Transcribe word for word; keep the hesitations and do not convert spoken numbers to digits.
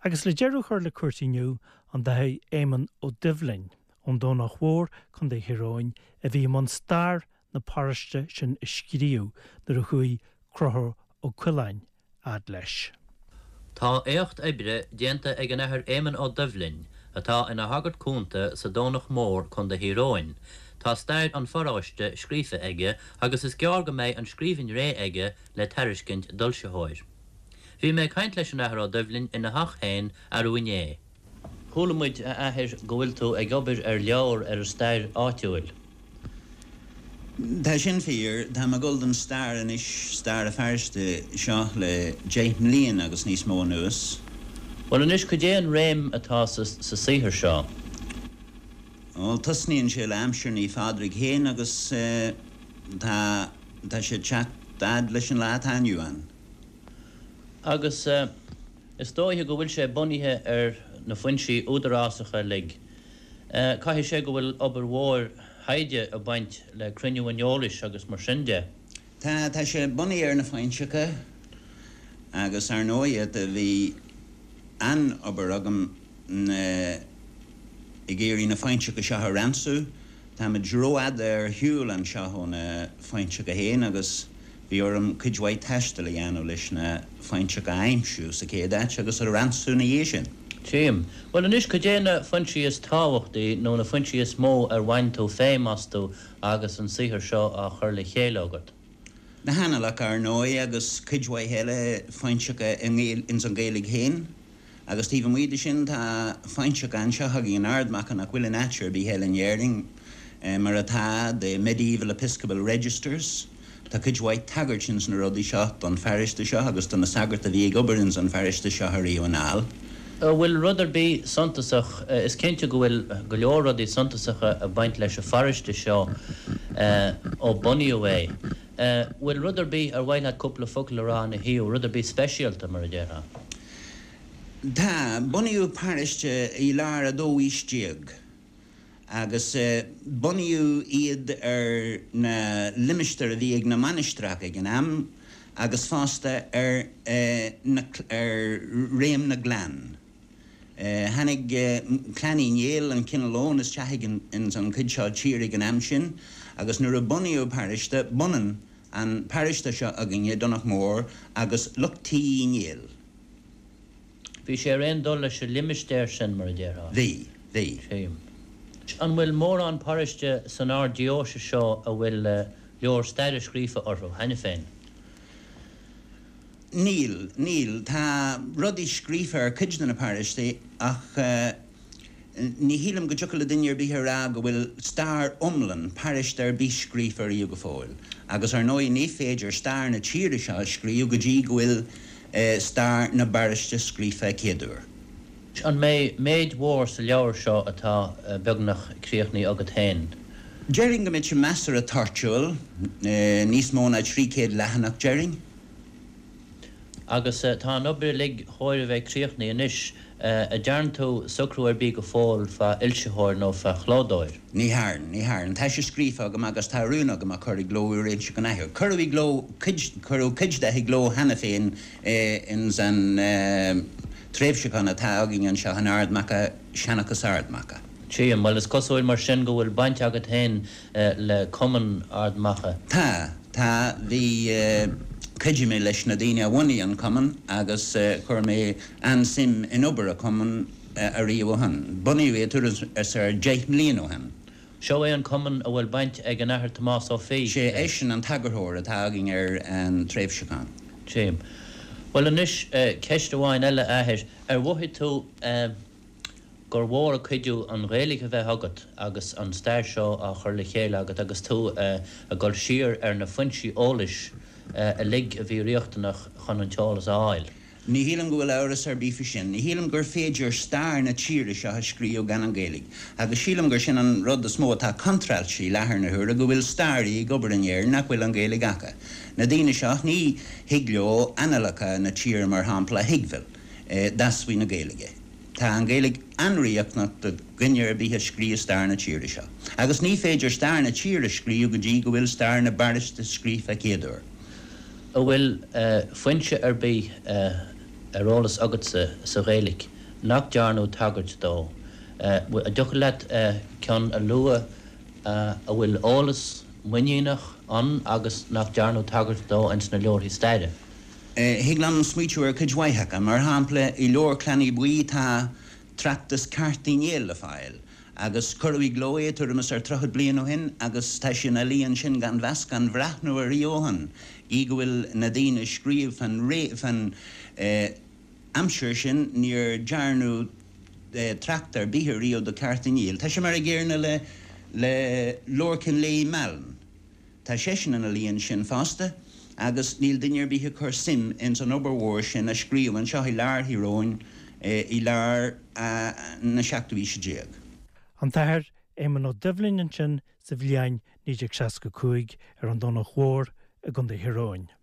agus le dearú chuir le cuairtíniu an dthe Éamonn Ó Duibhlinn ón dó nach mhór chun de heroin a bhí man star na páraiste sin i scríú nar a chuaigh Crothair Ó Cuileáin ad leis. Tá éocht ibre déanta ag an ahar Éamonn Ó Duibhlinn atá ina hagart cúnta sa dó nach mór chun de heroin. Tá stair an foráiste scrífa aige agus is gear go méid an scríbhinn ré aige le teiriscint dulse hóir. Bhí mé caint leis an ahar Ó Duibhlinn ina hach hain ar uiné. Chúlamuid a ahir go bhfuil tú ag obair ar leabhar ar a stair áitiúil. Tá sin fíor, tá a Golden Star in is star a fearste seo le Jake Mlíon agus níos mó nuas. Well, an is go dé an réim atá sa saothar seo. Well, tusníonn sé le amsir ní fádra chéin agus tá sé chat dad leis an leat aniu an. Agus uh, is dóithe go bhfuil sé bunithe ar na foinsí údarásacha lig. Uh, Caithfidh sé go bhfuil obair mhór haide a baint le cruinniú aineolis agus mar sinnde. Tá tá sé bunaí ar na foinseacha agus ar nóiad a bhí an obair agam i géirí na foinseacha seo a ransú. Tá me droad ar hiúil an seo na foinseacha héin agus bhí orm cuidhhaid teiste le dhéanamh leis na foinseacha aimsiú sa céad áit agus ar ransú na dhé sin. Tíim. Well, an is go dé na foinsí is táhachtaí nó na foinsí is mó ar bhain tú féimastú agus an saothar seo a chur le chéile agat. Na hanalach ar nói agus cuidhhaid heile foinseacha in san Gaeilge héin. Agus tíomh muide sin tá foinseacha an seo hagaí an ardmach nach bhfuil an áitear bí heile an dhearing mar atá the Medieval Episcopal Registers. Tá cuidhhaid tagart sin na rudaí seo don feariste seo agus don na sagart a bhí ag obair san feariste seo a riú an áil. Bhfuil rudar bí santasach is cinnte go bhfuil go leor rudaí santasacha a baint leis a feariste seo ó bunaíú é. Bhfuil rudar bí ar bhaile cúpla focail rá na hiú, rudar bí speisialta mar a dhéra. Tá bunaíú páiriste í lár a dó ístíag. Agus uh, bunaíú iad ar na limistear a bhí ag na manistraach ag an am agus fásta ar, uh, na, ar réim na glan. Uh, Hannig uh, clanní néal an cinelón is teaigh in, in san cuid seo tír ag an am sin agus nuair a bunaíú páiriste bunan an páiriste seo a gine donach mór agus luchtaí néal. Bhí sé réon dul leis a limisteir sin mar a dhéra. Bhí, bhí. Tíim. An bhfuil mór an páiriste san ár dióise seo a bhfuil uh, leor stair scrífa orthu, haine féin. Níl, níl, tá rudaí scrífa ar cuid na páiriste ach uh, ní hílam go dtiocla duine ar bíthe rá go bhfuil star umlan páiriste ar bí scrífa ar go fóil. Agus ar nói ní féidir star na tíre seo scríú go dtí go bhfuil uh, star na bariste scrífa céadúir. An mé méid mhór sa leabhar seo atá uh, beagnach críochnaí agat hain. Jering go mit se meastar a tartiúil, uh, níos móna trí céad lehanach jering. Agus uh, tá an obair lig hóir a bheith críochnaí inis uh, a dearn tú sucrú ar bí go fáil fa ilseóir nó fa chládóir. Ní háirn, ní háirn. Tá sé scrífa agam agus tá rúna agam a chuir glóú réilse go naithir. Curú gló, curú cuid de gló hena féin uh, in san uh, tréimhseán atá agin an seo an ardmacha seanachas ardmacha. Tíim, well is cosúil mar sin go bhfuil baint agat hain uh, le cumann ardmacha. Tá, tá bhí uh, cuidir mé leis na daine a bhainaí an cumann agus uh, chuir mé an sim in obair a cumann uh, a riomh han. Bunaíú é turas ar Jake Mlíon ó han. Seo é an cumann a bhfuil baint ag an ahar Tomás Ó Fí. Sé é sin an tagarthóir atá agin ar an tréimhseán. Tíim. Well, anis uh, ceist amháin eile ahir ar bhuaithe tú uh, gur mhór a cuidiú an réalaigh a bheith agat agus an stair seo a chur le chéile agat agus tú uh, a ggur siar ar na foinsí ólais uh, a lig a bhí riochtanach chun an teálas áil. Ní hílam go bhfuil áras ar bífa sin, ní hílam gur féidir star na tíre seo a scríú gan an Gaeilge. Agus sílam gur sin an rud a smó tá contrail sí lethar na thuair a go bhfuil starí gobar an éir nach bhfuil an Gaeilge acha. Na daine seo ní higleo analacha na tír mar hampla highfuil, eh, das bhí na Gaeilge. Tá an Gaeilge anríochtnach do gine ar bíthe scríú star na tíre seo. Agus ní féidir star na tíre scríú go dtí go bhfuil star na bariste scrífa céadúir. A bhfuil uh, foinse ar bí uh, arolalas agat sa sa rélik nach dearnú tagart dó. Uh, a duch leat uh, cean a lua uh, a bhfuil ólas muineach an agus nach dearnú tagart dó ans na leor hí staide. Higlam smuitiúir cudhhaithacha mar hampla i leor clannaí buí tá tractas cartaínéal le fáil. Agus curraí glóéitir mas ar trochad blian ó hin, agus tá sin a líon sin gan bheas gan bhreathnú a rióhan, í go bhfuil na daoine scríomh fan ré fan amsir sin níor dearnú tractar bíthir río do cartaínéal. Tá sin mar a ggéirna le le lorcin lé mealn. Tá sé sin na líon sin fásta, agus níl duine bíthe chur sim in san oberhór sin a scríomh an seo i lear híróin i lear na seachtaí sé déag. An tair éman ó Dublin sin sa bhliain níidir seaca cúig ar an donna chóir a gun de hiróin.